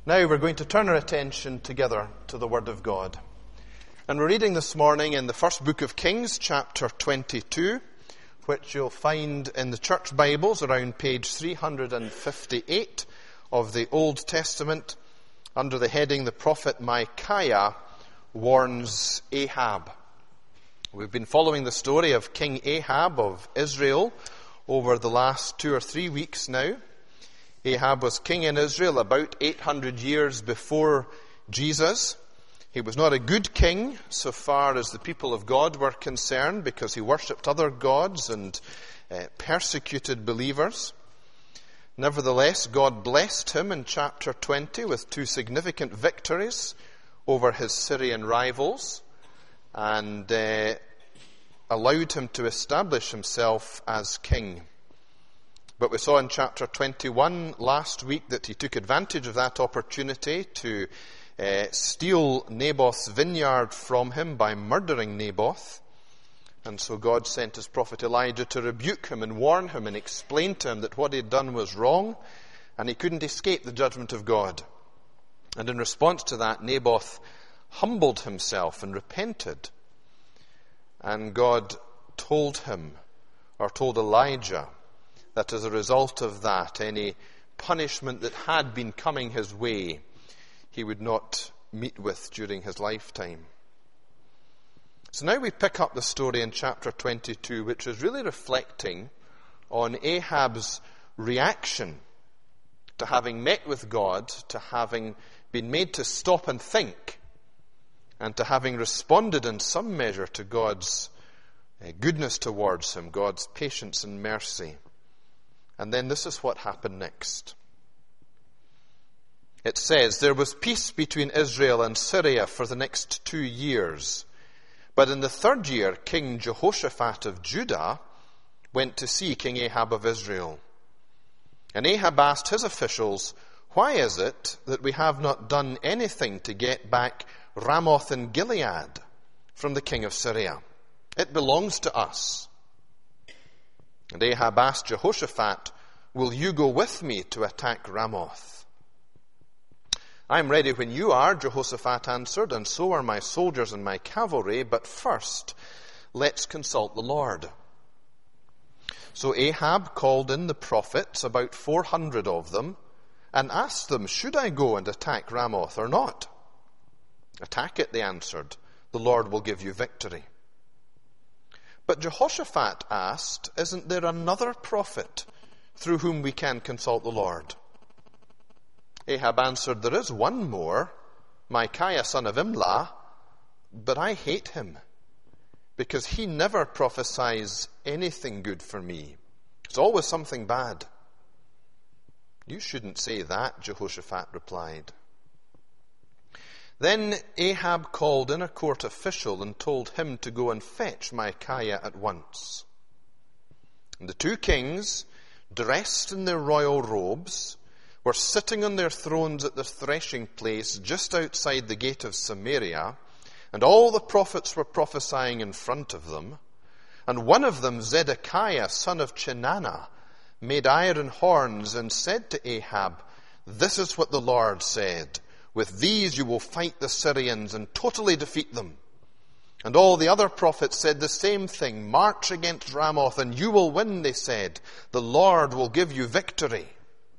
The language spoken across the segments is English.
Now we're going to turn our attention together to the Word of God. And we're reading this morning in the first book of Kings, chapter 22, which you'll find in the church Bibles around page 358 of the Old Testament, under the heading, The Prophet Micaiah Warns Ahab. We've been following the story of King Ahab of Israel over the last 2 or 3 weeks now. Ahab was king in Israel about 800 years before Jesus. He was not a good king so far as the people of God were concerned, because he worshipped other gods and persecuted believers. Nevertheless, God blessed him in chapter 20 with 2 significant victories over his Syrian rivals, and allowed him to establish himself as king. But we saw in chapter 21 last week that he took advantage of that opportunity to steal Naboth's vineyard from him by murdering Naboth. And so God sent his prophet Elijah to rebuke him and warn him and explain to him that what he had done was wrong, and he couldn't escape the judgment of God. And in response to that, Naboth humbled himself and repented. And God told Elijah, that as a result of that, any punishment that had been coming his way, he would not meet with during his lifetime. So now we pick up the story in chapter 22, which is really reflecting on Ahab's reaction to having met with God, to having been made to stop and think, and to having responded in some measure to God's goodness towards him, God's patience and mercy. And then this is what happened next. It says, "There was peace between Israel and Syria for the next 2 years. But in the 3rd year, King Jehoshaphat of Judah went to see King Ahab of Israel. And Ahab asked his officials, 'Why is it that we have not done anything to get back Ramoth in Gilead from the king of Syria? It belongs to us.' And Ahab asked Jehoshaphat, 'Will you go with me to attack Ramoth?' 'I am ready when you are,' Jehoshaphat answered, 'and so are my soldiers and my cavalry, but first let's consult the Lord.' So Ahab called in the prophets, about 400 of them, and asked them, 'Should I go and attack Ramoth or not?' 'Attack it,' they answered. 'The Lord will give you victory.' But Jehoshaphat asked, 'Isn't there another prophet through whom we can consult the Lord?' Ahab answered, 'There is one more, Micaiah son of Imlah, but I hate him, because he never prophesies anything good for me. It's always something bad.' 'You shouldn't say that,' Jehoshaphat replied. Then Ahab called in a court official and told him to go and fetch Micaiah at once. And the 2 kings, dressed in their royal robes, were sitting on their thrones at the threshing place just outside the gate of Samaria, and all the prophets were prophesying in front of them. And one of them, Zedekiah, son of Chenaanah, made iron horns and said to Ahab, 'This is what the Lord said. With these you will fight the Syrians and totally defeat them.' And all the other prophets said the same thing. 'March against Ramoth and you will win,' they said. 'The Lord will give you victory.'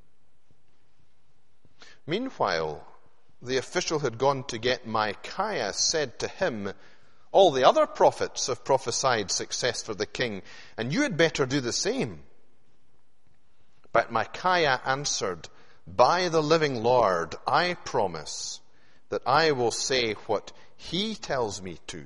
Meanwhile, the official who had gone to get Micaiah said to him, 'All the other prophets have prophesied success for the king, and you had better do the same.' But Micaiah answered, 'By the living Lord, I promise that I will say what he tells me to.'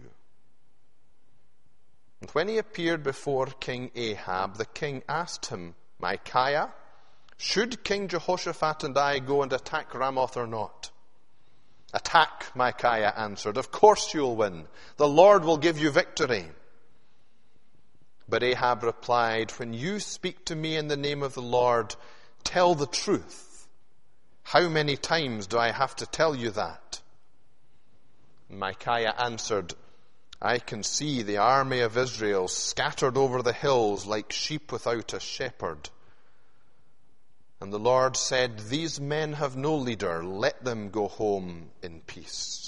And when he appeared before King Ahab, the king asked him, 'Micaiah, should King Jehoshaphat and I go and attack Ramoth or not?' 'Attack,' Micaiah answered. 'Of course you'll win. The Lord will give you victory.' But Ahab replied, 'When you speak to me in the name of the Lord, tell the truth. How many times do I have to tell you that?' Micaiah answered, 'I can see the army of Israel scattered over the hills like sheep without a shepherd.' And the Lord said, "These men have no leader. Let them go home in peace."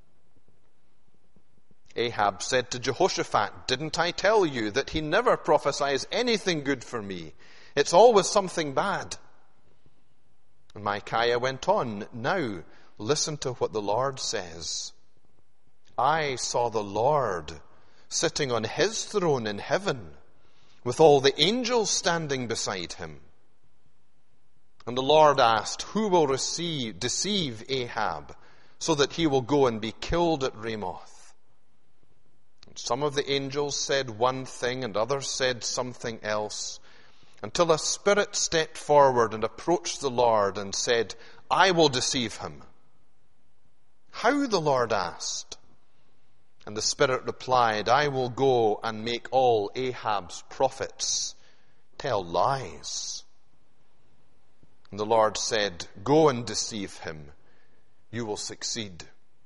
Ahab said to Jehoshaphat, "Didn't I tell you that he never prophesies anything good for me? It's always something bad." And Micaiah went on, "Now listen to what the Lord says. I saw the Lord sitting on his throne in heaven, with all the angels standing beside him. And the Lord asked, who will deceive Ahab, so that he will go and be killed at Ramoth? And some of the angels said one thing, and others said something else, until a spirit stepped forward and approached the Lord and said, I will deceive him. How? The Lord asked. And the Spirit replied, I will go and make all Ahab's prophets tell lies. And the Lord said, Go and deceive him. You will succeed.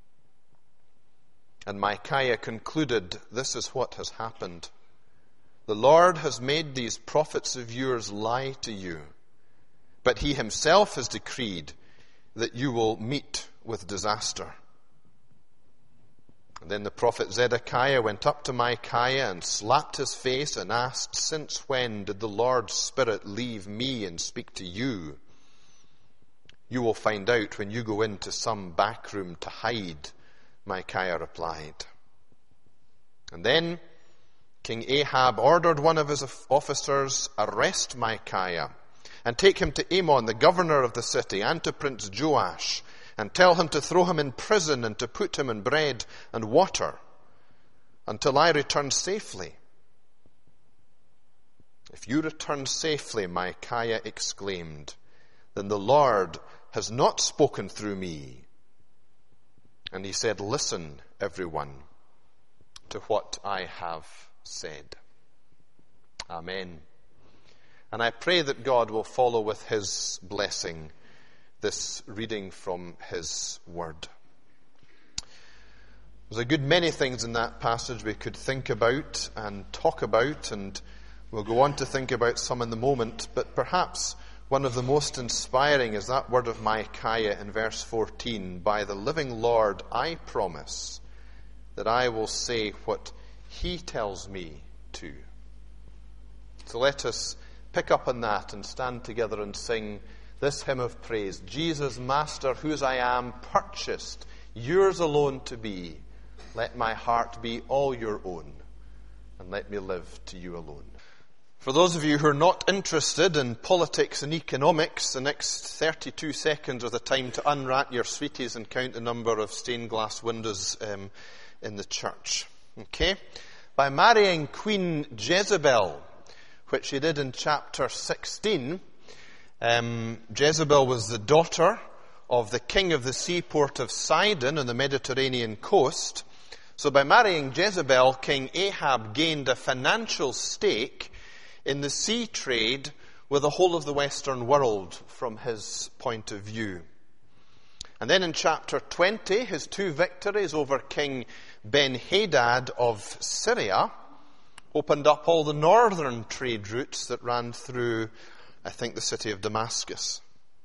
And Micaiah concluded, This is what has happened. The Lord has made these prophets of yours lie to you, but he himself has decreed that you will meet with disaster. And then the prophet Zedekiah went up to Micaiah and slapped his face and asked, Since when did the Lord's Spirit leave me and speak to you? You will find out when you go into some back room to hide, Micaiah replied. And then King Ahab ordered one of his officers, Arrest Micaiah and take him to Amon, the governor of the city, and to Prince Joash, and tell him to throw him in prison and to put him in bread and water until I return safely. If you return safely, Micaiah exclaimed, then the Lord has not spoken through me. And he said, Listen, everyone, to what I have said. Amen. And I pray that God will follow with his blessing this reading from his word. There's a good many things in that passage we could think about and talk about, and we'll go on to think about some in the moment, but perhaps one of the most inspiring is that word of Micaiah in verse 14, By the living Lord I promise that I will say what he tells me to. So let us pick up on that and stand together and sing this hymn of praise. Jesus, Master, whose I am, purchased, yours alone to be. Let my heart be all your own, and let me live to you alone. For those of you who are not interested in politics and economics, the next 32 seconds are the time to unwrap your sweeties and count the number of stained glass windows in the church. Okay? By marrying Queen Jezebel, which she did in chapter 16, Jezebel was the daughter of the king of the seaport of Sidon on the Mediterranean coast. So by marrying Jezebel, King Ahab gained a financial stake in the sea trade with the whole of the Western world from his point of view. And then in chapter 20, his two victories over King Ben-Hadad of Syria opened up all the northern trade routes that ran through, I think, the city of Damascus.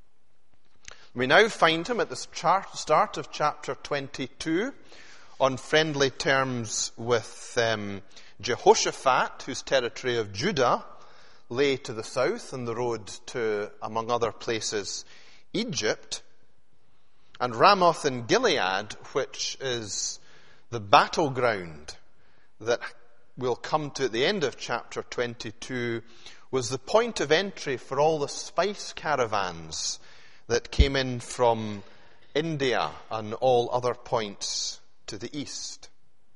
We now find him at the start of chapter 22 on friendly terms with Jehoshaphat, whose territory of Judah lay to the south on the road to, among other places, Egypt, and Ramoth in Gilead, which is the battleground that we'll come to at the end of chapter 22, was the point of entry for all the spice caravans that came in from India and all other points to the east.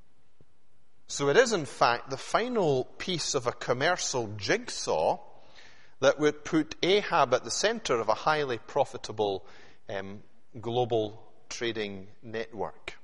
So it is, in fact, the final piece of a commercial jigsaw that would put Ahab at the center of a highly profitable global trading network.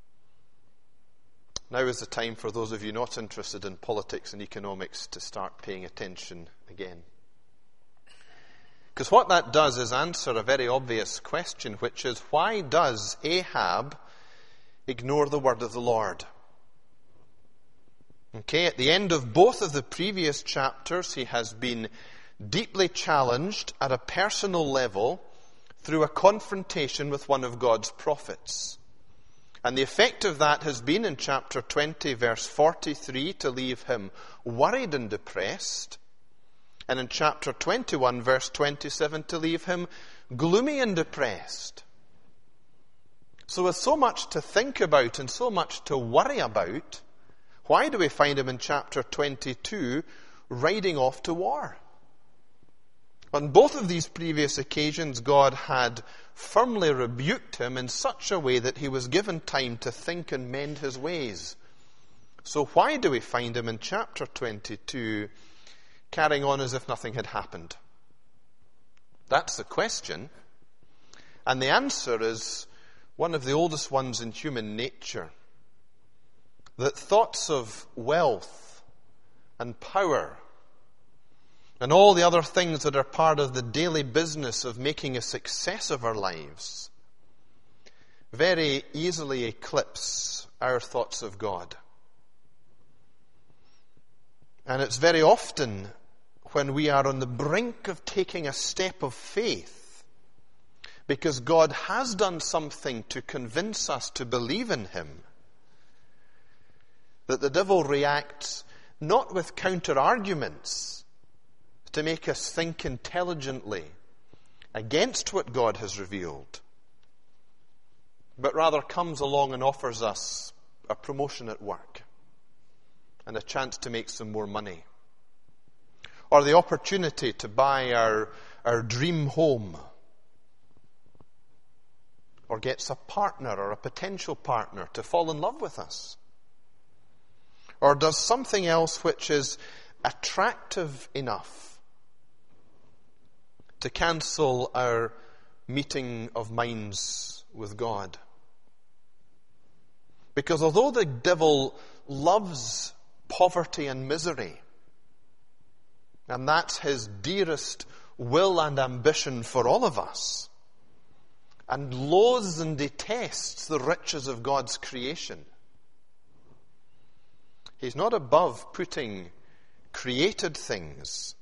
Now is the time for those of you not interested in politics and economics to start paying attention again. Because what that does is answer a very obvious question, which is, why does Ahab ignore the word of the Lord? Okay, at the end of both of the previous chapters, he has been deeply challenged at a personal level through a confrontation with one of God's prophets. And the effect of that has been in chapter 20, verse 43, to leave him worried and depressed. And in chapter 21, verse 27, to leave him gloomy and depressed. So with so much to think about and so much to worry about, why do we find him in chapter 22 riding off to war? On both of these previous occasions, God had firmly rebuked him in such a way that he was given time to think and mend his ways. So why do we find him in chapter 22 carrying on as if nothing had happened? That's the question. And the answer is one of the oldest ones in human nature. That thoughts of wealth and power and all the other things that are part of the daily business of making a success of our lives very easily eclipse our thoughts of God. And it's very often when we are on the brink of taking a step of faith, because God has done something to convince us to believe in him, that the devil reacts not with counter-arguments to make us think intelligently against what God has revealed, but rather comes along and offers us a promotion at work and a chance to make some more money, or the opportunity to buy our dream home, or gets a partner or a potential partner to fall in love with us, or does something else which is attractive enough to cancel our meeting of minds with God. Because although the devil loves poverty and misery, and that's his dearest will and ambition for all of us, and loathes and detests the riches of God's creation, he's not above putting created things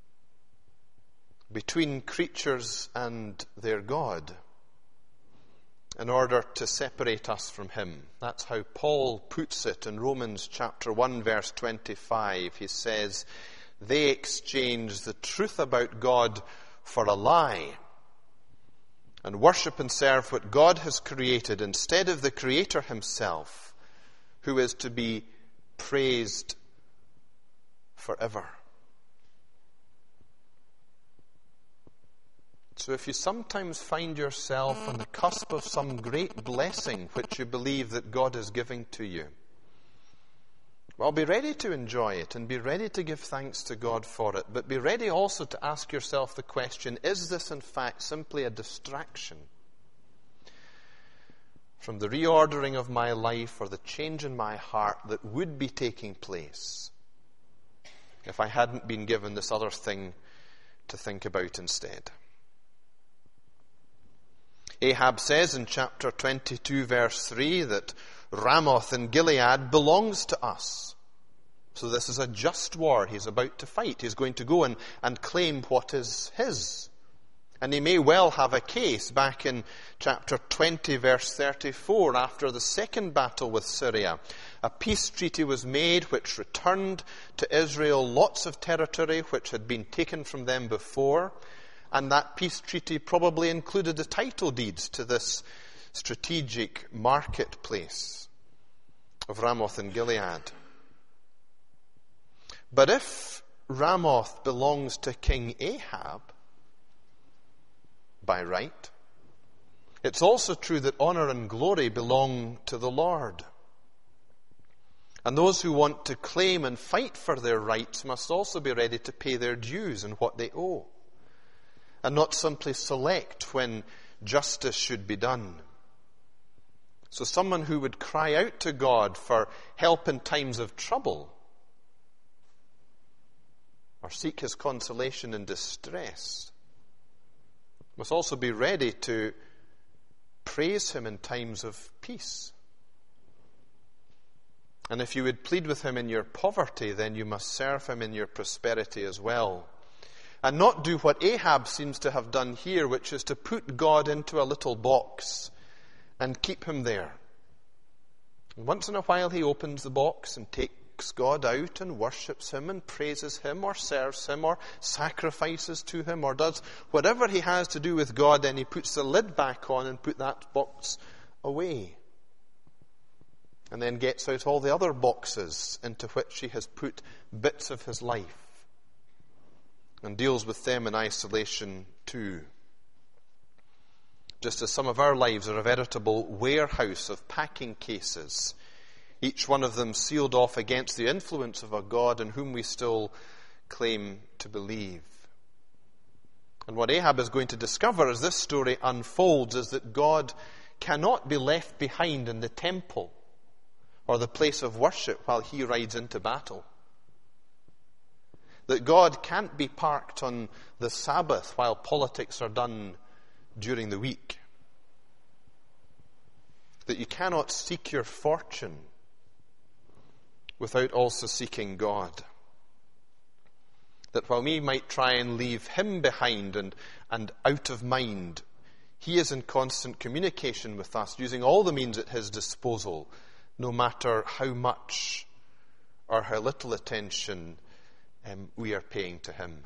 between creatures and their God in order to separate us from him. That's how Paul puts it in Romans chapter 1, verse 25. He says, they exchange the truth about God for a lie and worship and serve what God has created instead of the Creator himself, who is to be praised forever. So if you sometimes find yourself on the cusp of some great blessing which you believe that God is giving to you, well, be ready to enjoy it and be ready to give thanks to God for it. But be ready also to ask yourself the question, is this in fact simply a distraction from the reordering of my life or the change in my heart that would be taking place if I hadn't been given this other thing to think about instead? Ahab says in chapter 22, verse 3, that Ramoth in Gilead belongs to us. So this is a just war he's about to fight. He's going to go and claim what is his. And he may well have a case. Back in chapter 20, verse 34, after the second battle with Syria, a peace treaty was made which returned to Israel lots of territory which had been taken from them before. And that peace treaty probably included the title deeds to this strategic marketplace of Ramoth in Gilead. But if Ramoth belongs to King Ahab by right, it's also true that honor and glory belong to the Lord. And those who want to claim and fight for their rights must also be ready to pay their dues and what they owe, and not simply select when justice should be done. So someone who would cry out to God for help in times of trouble, or seek his consolation in distress, must also be ready to praise him in times of peace. And if you would plead with him in your poverty, then you must serve him in your prosperity as well. and not do what Ahab seems to have done here, which is to put God into a little box and keep him there. And once in a while he opens the box and takes God out and worships him and praises him or serves him or sacrifices to him or does whatever he has to do with God. Then he puts the lid back on and put that box away. And then gets out all the other boxes into which he has put bits of his life and deals with them in isolation too. Just as some of our lives are a veritable warehouse of packing cases, each one of them sealed off against the influence of a God in whom we still claim to believe. And what Ahab is going to discover as this story unfolds is that God cannot be left behind in the temple or the place of worship while he rides into battle. That God can't be parked on the Sabbath while politics are done during the week. That you cannot seek your fortune without also seeking God. That while we might try and leave him behind and out of mind, he is in constant communication with us, using all the means at his disposal, no matter how much or how little attention we are paying to him.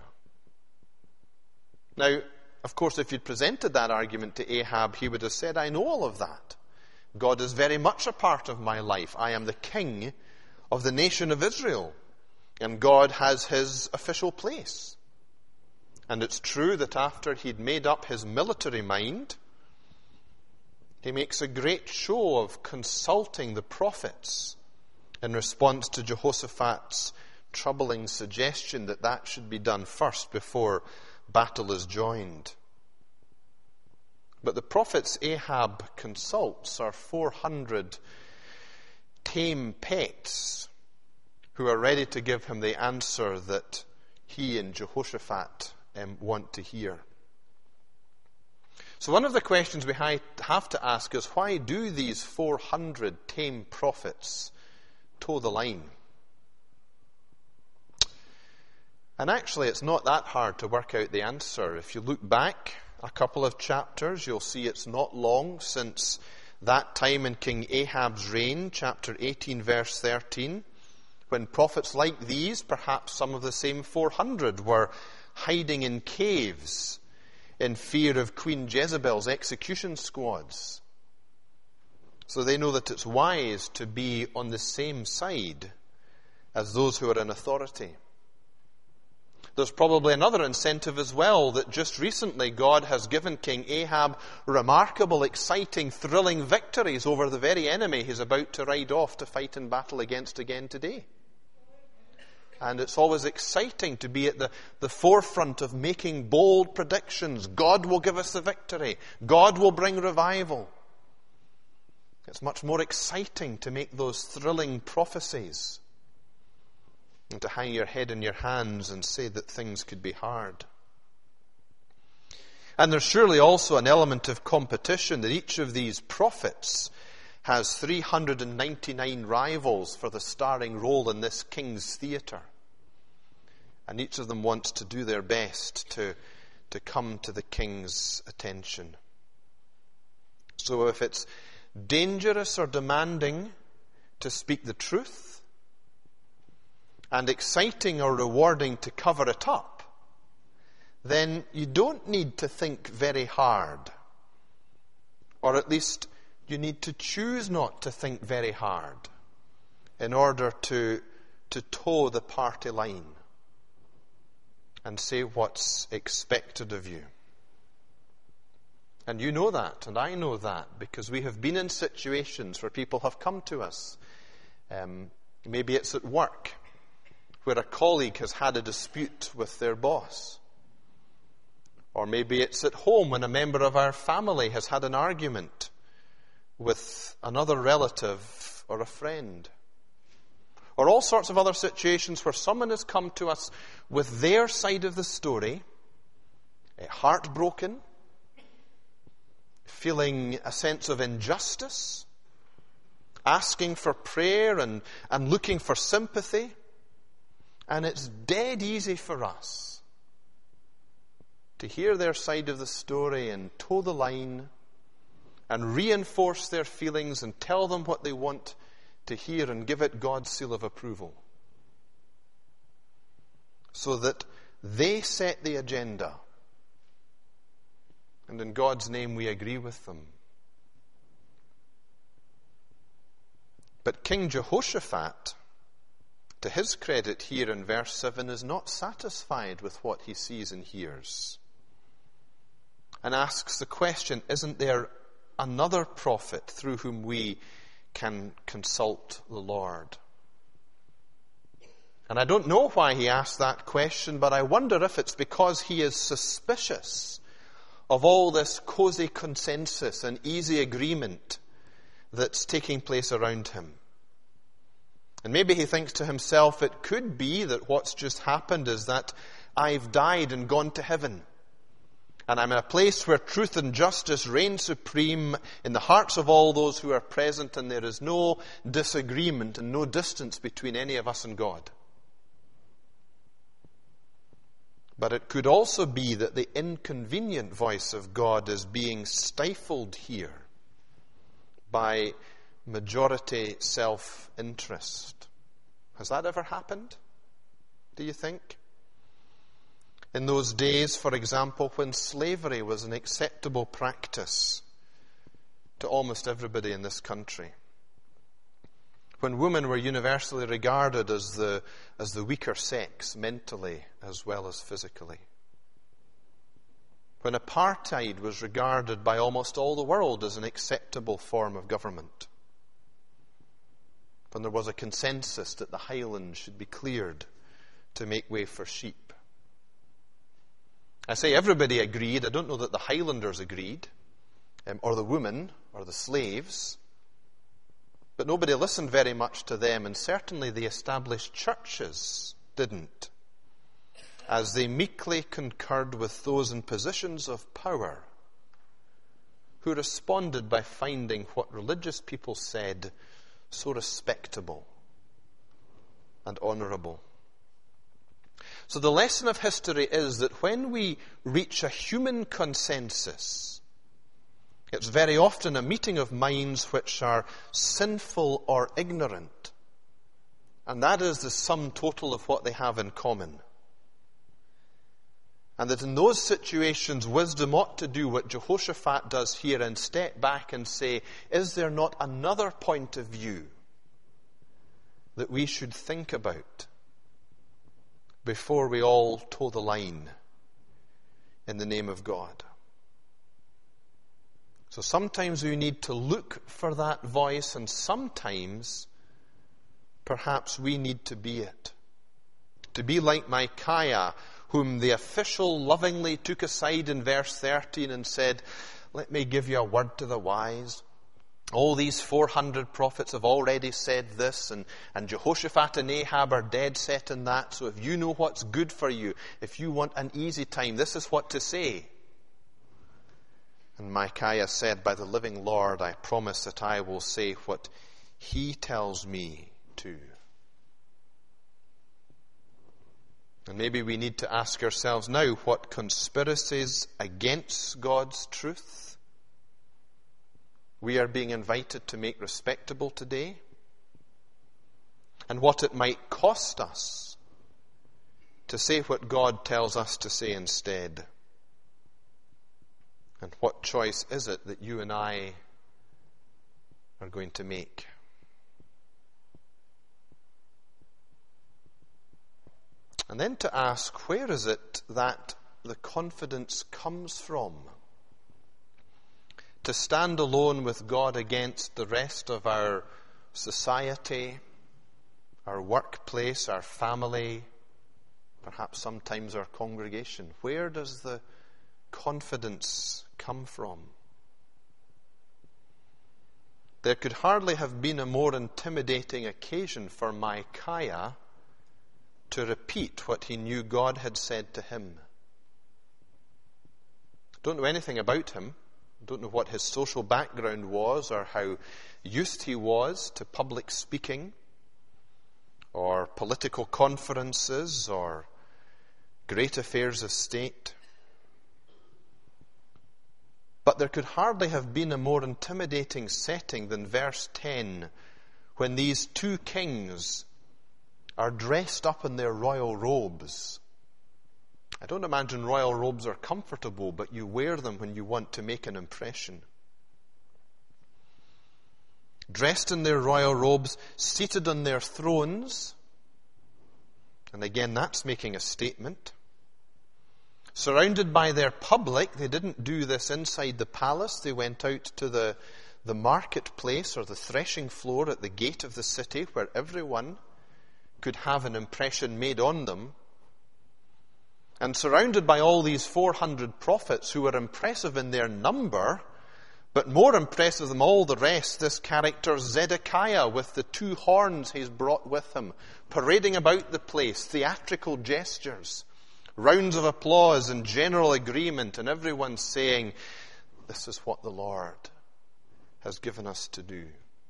Now, of course, if you'd presented that argument to Ahab, he would have said, I know all of that. God is very much a part of my life. I am the king of the nation of Israel, and God has his official place. And it's true that after he'd made up his military mind, he makes a great show of consulting the prophets in response to Jehoshaphat's troubling suggestion that that should be done first before battle is joined. But the prophets Ahab consults are 400 tame pets who are ready to give him the answer that he and Jehoshaphat want to hear. So one of the questions we have to ask is, why do these 400 tame prophets toe the line? And actually, it's not that hard to work out the answer. If you look back a couple of chapters, you'll see it's not long since that time in King Ahab's reign, chapter 18, verse 13, when prophets like these, perhaps some of the same 400, were hiding in caves in fear of Queen Jezebel's execution squads. So they know that it's wise to be on the same side as those who are in authority. There's probably another incentive as well, that just recently God has given King Ahab remarkable, exciting, thrilling victories over the very enemy he's about to ride off to fight in battle against again today. And it's always exciting to be at the forefront of making bold predictions. God will give us the victory. God will bring revival. It's much more exciting to make those thrilling prophecies and to hang your head in your hands and say that things could be hard. And there's surely also an element of competition, that each of these prophets has 399 rivals for the starring role in this king's theatre. And each of them wants to do their best to come to the king's attention. So if it's dangerous or demanding to speak the truth, and exciting or rewarding to cover it up, then you don't need to think very hard. Or at least you need to choose not to think very hard in order to toe the party line and say what's expected of you. And you know that, and I know that, because we have been in situations where people have come to us. Maybe it's at work, where a colleague has had a dispute with their boss. Or maybe it's at home when a member of our family has had an argument with another relative or a friend. Or all sorts of other situations where someone has come to us with their side of the story, heartbroken, feeling a sense of injustice, asking for prayer and looking for sympathy. And it's dead easy for us to hear their side of the story and toe the line and reinforce their feelings and tell them what they want to hear and give it God's seal of approval, so that they set the agenda, and in God's name we agree with them. But King Jehoshaphat, to his credit here in verse 7, is not satisfied with what he sees and hears, and asks the question, isn't there another prophet through whom we can consult the Lord? And I don't know why he asked that question, but I wonder if it's because he is suspicious of all this cozy consensus and easy agreement that's taking place around him. And maybe he thinks to himself, it could be that what's just happened is that I've died and gone to heaven. And I'm in a place where truth and justice reign supreme in the hearts of all those who are present, and there is no disagreement and no distance between any of us and God. But it could also be that the inconvenient voice of God is being stifled here by majority self-interest. Has that ever happened, do you think? In those days, for example, when slavery was an acceptable practice to almost everybody in this country, when women were universally regarded as the weaker sex, mentally as well as physically, when apartheid was regarded by almost all the world as an acceptable form of government, when there was a consensus that the highlands should be cleared to make way for sheep. I say everybody agreed. I don't know that the Highlanders agreed, or the women, or the slaves. But nobody listened very much to them, and certainly the established churches didn't, as they meekly concurred with those in positions of power who responded by finding what religious people said so respectable and honourable. So the lesson of history is that when we reach a human consensus, it's very often a meeting of minds which are sinful or ignorant. And that is the sum total of what they have in common. And that in those situations, wisdom ought to do what Jehoshaphat does here and step back and say, is there not another point of view that we should think about before we all toe the line in the name of God? So sometimes we need to look for that voice, and sometimes perhaps we need to be it. To be like Micaiah, whom the official lovingly took aside in verse 13 and said, let me give you a word to the wise. All these 400 prophets have already said this, and Jehoshaphat and Ahab are dead set in that. So if you know what's good for you, if you want an easy time, this is what to say. And Micaiah said, by the living Lord, I promise that I will say what he tells me to. And maybe we need to ask ourselves now, what conspiracies against God's truth we are being invited to make respectable today, and what it might cost us to say what God tells us to say instead. And what choice is it that you and I are going to make? And then to ask, where is it that the confidence comes from to stand alone with God against the rest of our society, our workplace, our family, perhaps sometimes our congregation? Where does the confidence come from? There could hardly have been a more intimidating occasion for Micaiah to repeat what he knew God had said to him. Don't know anything about him. Don't know what his social background was or how used he was to public speaking or political conferences or great affairs of state. But there could hardly have been a more intimidating setting than verse 10, when these two kings are dressed up in their royal robes. I don't imagine royal robes are comfortable, but you wear them when you want to make an impression. Dressed in their royal robes, seated on their thrones, and again that's making a statement. Surrounded by their public, they didn't do this inside the palace. They went out to the marketplace or the threshing floor at the gate of the city, where everyone could have an impression made on them. And surrounded by all these 400 prophets who were impressive in their number, but more impressive than all the rest, this character Zedekiah, with the two horns he's brought with him, parading about the place, theatrical gestures, rounds of applause and general agreement, and everyone saying, this is what the Lord has given us to do.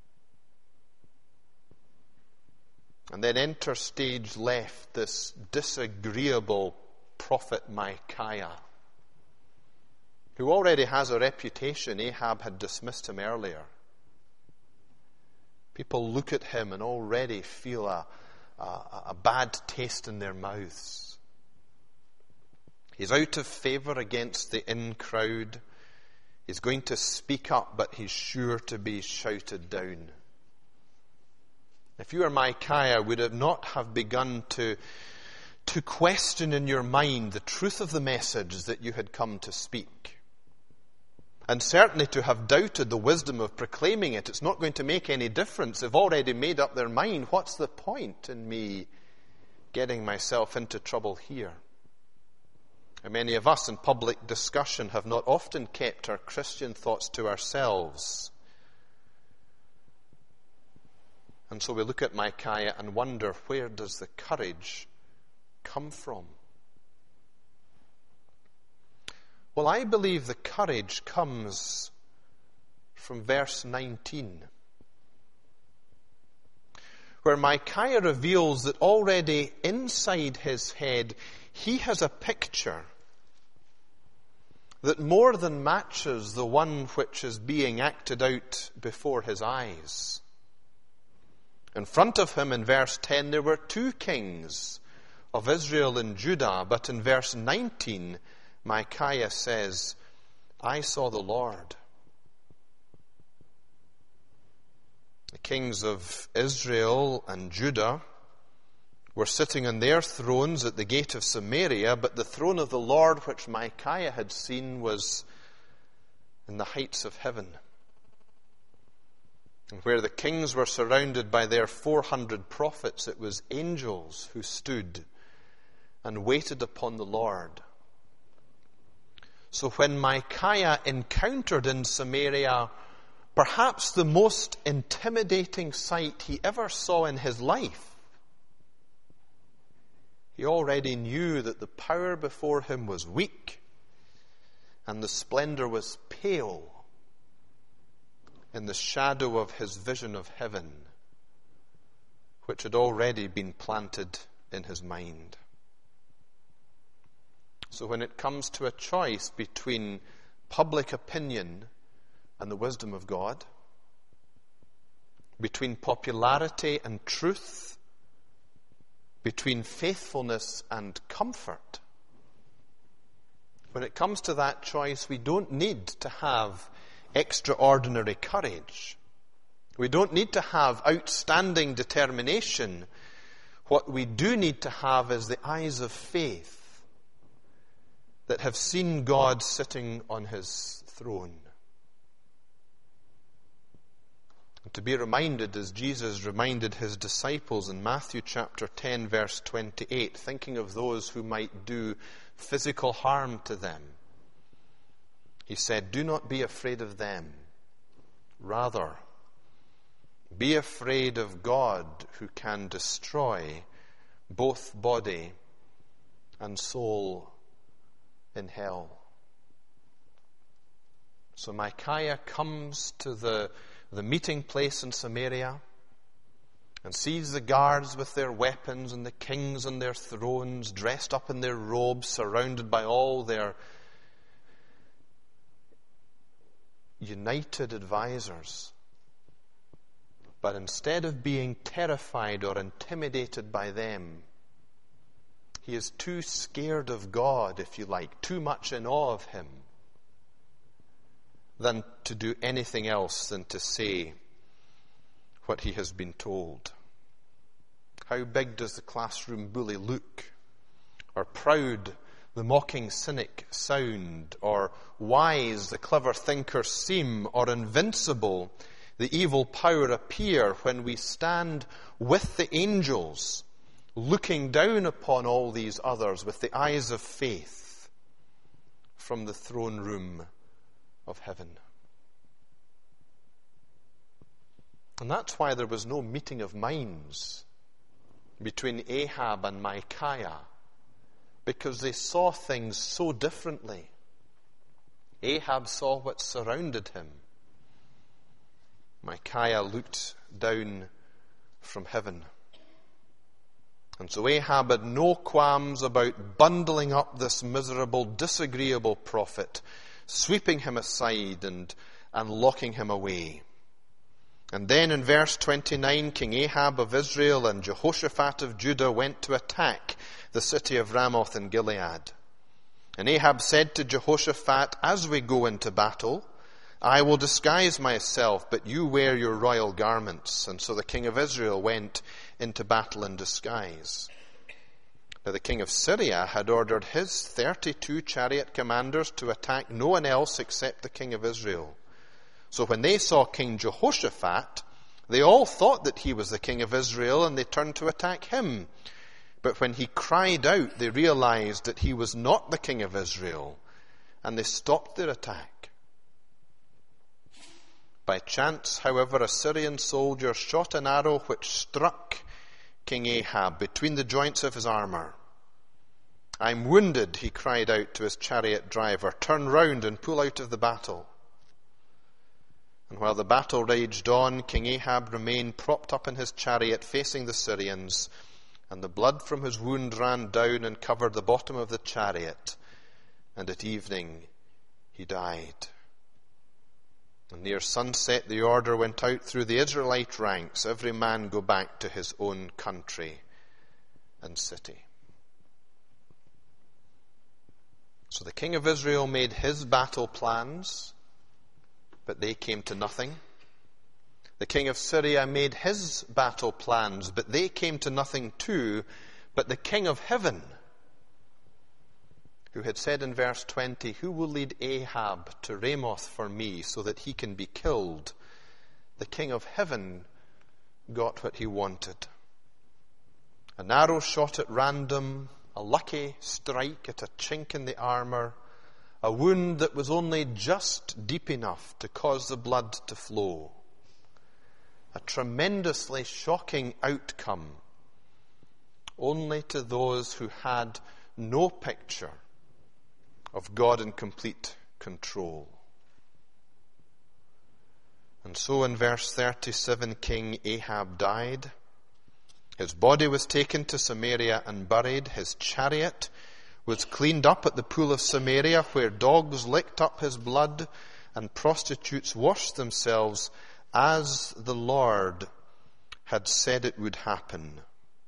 And then enter stage left this disagreeable prophet Micaiah, who already has a reputation. Ahab had dismissed him earlier. People look at him and already feel a bad taste in their mouths. He's out of favor against the in crowd. He's going to speak up, but he's sure to be shouted down. If you were Micaiah, would it not have begun to question in your mind the truth of the message that you had come to speak? And certainly to have doubted the wisdom of proclaiming it. It's not going to make any difference. They've already made up their mind. What's the point in me getting myself into trouble here? And many of us in public discussion have not often kept our Christian thoughts to ourselves. And so we look at Micaiah and wonder, where does the courage come from? Well, I believe the courage comes from verse 19, where Micaiah reveals that already inside his head he has a picture that more than matches the one which is being acted out before his eyes. In front of him, in verse 10, there were two kings of Israel and Judah, but in verse 19, Micaiah says, I saw the Lord. The kings of Israel and Judah were sitting on their thrones at the gate of Samaria, but the throne of the Lord which Micaiah had seen was in the heights of heaven. And where the kings were surrounded by their 400 prophets, it was angels who stood and waited upon the Lord. So when Micaiah encountered in Samaria perhaps the most intimidating sight he ever saw in his life, he already knew that the power before him was weak and the splendor was pale in the shadow of his vision of heaven, which had already been planted in his mind. So when it comes to a choice between public opinion and the wisdom of God, between popularity and truth, between faithfulness and comfort, when it comes to that choice, we don't need to have extraordinary courage. We don't need to have outstanding determination. What we do need to have is the eyes of faith that have seen God sitting on his throne. And to be reminded, as Jesus reminded his disciples in Matthew chapter 10, verse 28, thinking of those who might do physical harm to them, he said, do not be afraid of them. Rather, be afraid of God, who can destroy both body and soul in hell. So Micaiah comes to the meeting place in Samaria and sees the guards with their weapons and the kings on their thrones, dressed up in their robes, surrounded by all their united advisors. But instead of being terrified or intimidated by them, he is too scared of God, if you like, too much in awe of him, than to do anything else than to say what he has been told. How big does the classroom bully look? Or proud the mocking cynic sound? Or wise the clever thinker seem? Or invincible the evil power appear when we stand with the angels, looking down upon all these others with the eyes of faith from the throne room of heaven? And that's why there was no meeting of minds between Ahab and Micaiah, because they saw things so differently. Ahab saw what surrounded him. Micaiah looked down from heaven. And so Ahab had no qualms about bundling up this miserable, disagreeable prophet, sweeping him aside and locking him away. And then in verse 29, King Ahab of Israel and Jehoshaphat of Judah went to attack the city of Ramoth in Gilead. And Ahab said to Jehoshaphat, "As we go into battle, I will disguise myself, but you wear your royal garments." And so the king of Israel went into battle in disguise. Now the king of Syria had ordered his 32 chariot commanders to attack no one else except the king of Israel. So when they saw King Jehoshaphat, they all thought that he was the king of Israel, and they turned to attack him. But when he cried out, they realized that he was not the king of Israel, and they stopped their attack. By chance, however, a Syrian soldier shot an arrow which struck King Ahab between the joints of his armor. "I'm wounded," he cried out to his chariot driver. "Turn round and pull out of the battle." And while the battle raged on, King Ahab remained propped up in his chariot facing the Syrians, and the blood from his wound ran down and covered the bottom of the chariot, and at evening he died. And near sunset the order went out through the Israelite ranks, every man go back to his own country and city. So the king of Israel made his battle plans, but they came to nothing. The king of Syria made his battle plans, but they came to nothing too. But the king of heaven, who had said in verse 20, "Who will lead Ahab to Ramoth for me so that he can be killed?" The king of heaven got what he wanted. An arrow shot at random, a lucky strike at a chink in the armor, a wound that was only just deep enough to cause the blood to flow. A tremendously shocking outcome, only to those who had no picture of God in complete control. And so in verse 37, King Ahab died. His body was taken to Samaria and buried. His chariot was cleaned up at the pool of Samaria, where dogs licked up his blood and prostitutes washed themselves, as the Lord had said it would happen.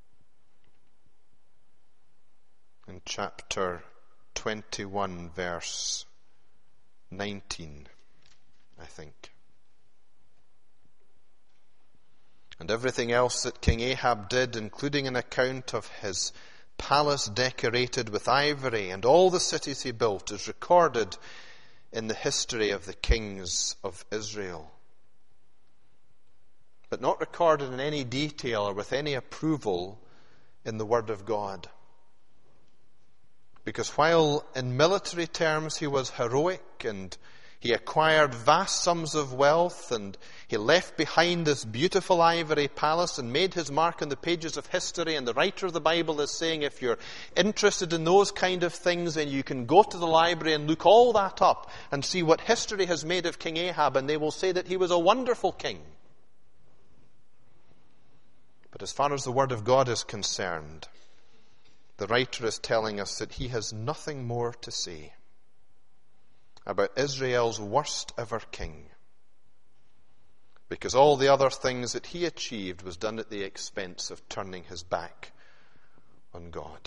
In chapter 21, verse 19, I think. And everything else that King Ahab did, including an account of his palace decorated with ivory and all the cities he built, is recorded in the history of the kings of Israel. But not recorded in any detail or with any approval in the Word of God. Because while in military terms he was heroic and he acquired vast sums of wealth and he left behind this beautiful ivory palace and made his mark on the pages of history, and the writer of the Bible is saying, if you're interested in those kind of things, then you can go to the library and look all that up and see what history has made of King Ahab, and they will say that he was a wonderful king. But as far as the Word of God is concerned, the writer is telling us that he has nothing more to say about Israel's worst ever king. because all the other things that he achieved was done at the expense of turning his back on God.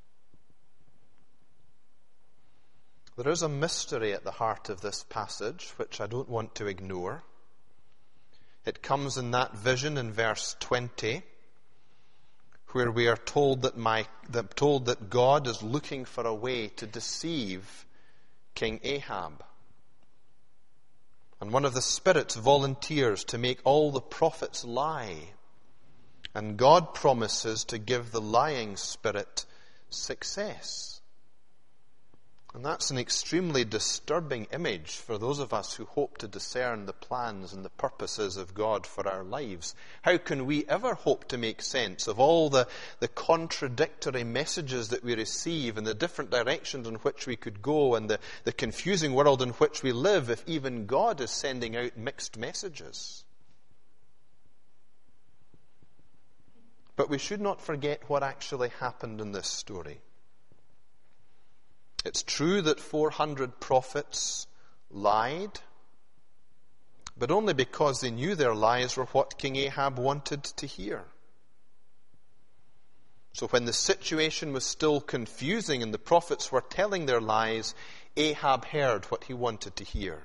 There is a mystery at the heart of this passage which I don't want to ignore. It comes in that vision in verse 20, where we are told that God is looking for a way to deceive King Ahab. And one of the spirits volunteers to make all the prophets lie. And God promises to give the lying spirit success. And that's an extremely disturbing image for those of us who hope to discern the plans and the purposes of God for our lives. How can we ever hope to make sense of all the contradictory messages that we receive and the different directions in which we could go and the confusing world in which we live if even God is sending out mixed messages? But we should not forget what actually happened in this story. It's true that 400 prophets lied, but only because they knew their lies were what King Ahab wanted to hear. So when the situation was still confusing and the prophets were telling their lies, Ahab heard what he wanted to hear.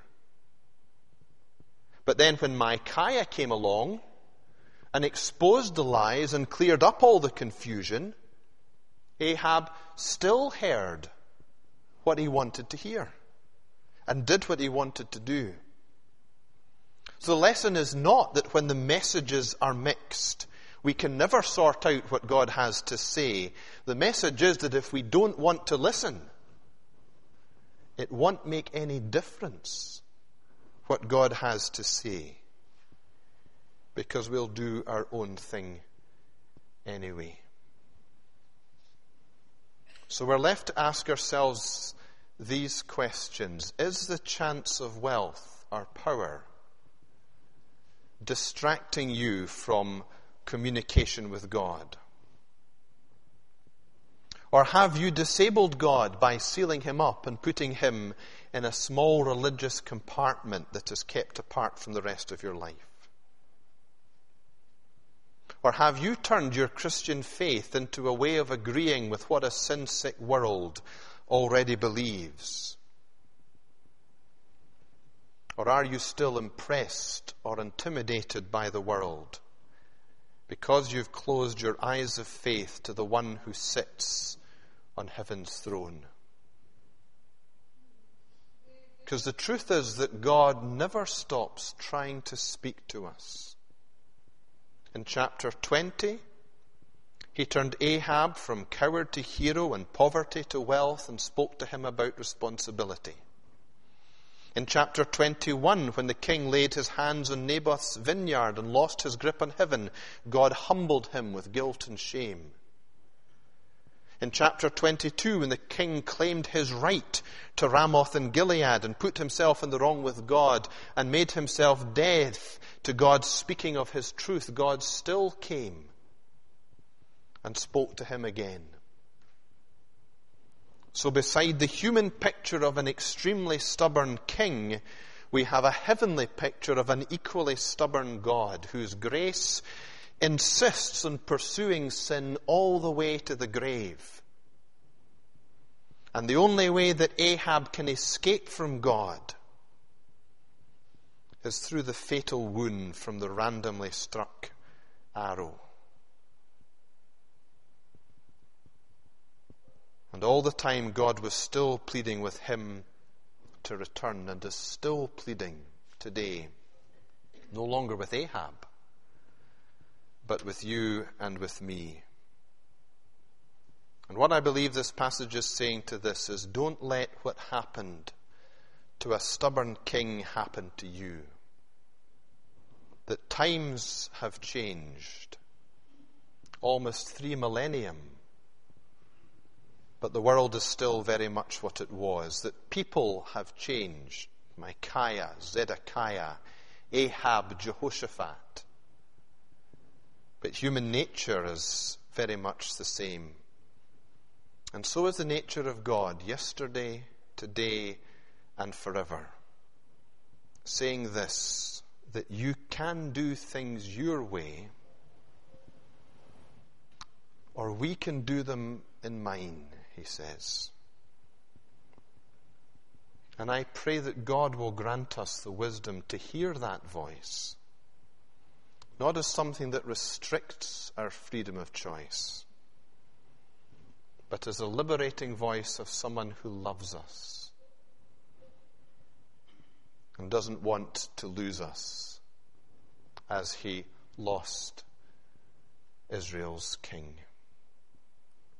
But then when Micaiah came along and exposed the lies and cleared up all the confusion, Ahab still heard what he wanted to hear and did what he wanted to do. So the lesson is not that when the messages are mixed, we can never sort out what God has to say. The message is that if we don't want to listen, it won't make any difference what God has to say, because we'll do our own thing anyway. So we're left to ask ourselves these questions. Is the chance of wealth or power distracting you from communication with God? Or have you disabled God by sealing him up and putting him in a small religious compartment that is kept apart from the rest of your life? Or have you turned your Christian faith into a way of agreeing with what a sin-sick world already believes? Or are you still impressed or intimidated by the world because you've closed your eyes of faith to the one who sits on heaven's throne? Because the truth is that God never stops trying to speak to us. In chapter 20, he turned Ahab from coward to hero and poverty to wealth and spoke to him about responsibility. In chapter 21, when the king laid his hands on Naboth's vineyard and lost his grip on heaven, God humbled him with guilt and shame. In chapter 22, when the king claimed his right to Ramoth in Gilead and put himself in the wrong with God and made himself deaf to God speaking of his truth, God still came and spoke to him again. So beside the human picture of an extremely stubborn king, we have a heavenly picture of an equally stubborn God whose grace insists on pursuing sin all the way to the grave. And the only way that Ahab can escape from God is through the fatal wound from the randomly struck arrow. And all the time God was still pleading with him to return, and is still pleading today, no longer with Ahab, but with you and with me. And what I believe this passage is saying to this is, don't let what happened to a stubborn king happen to you. That times have changed, almost 3 millennium, but the world is still very much what it was. That people have changed. Micaiah, Zedekiah, Ahab, Jehoshaphat. But human nature is very much the same. And so is the nature of God, yesterday, today, and forever. Saying this, that you can do things your way, or we can do them in mine, he says. And I pray that God will grant us the wisdom to hear that voice, not as something that restricts our freedom of choice, but as a liberating voice of someone who loves us and doesn't want to lose us as he lost Israel's king.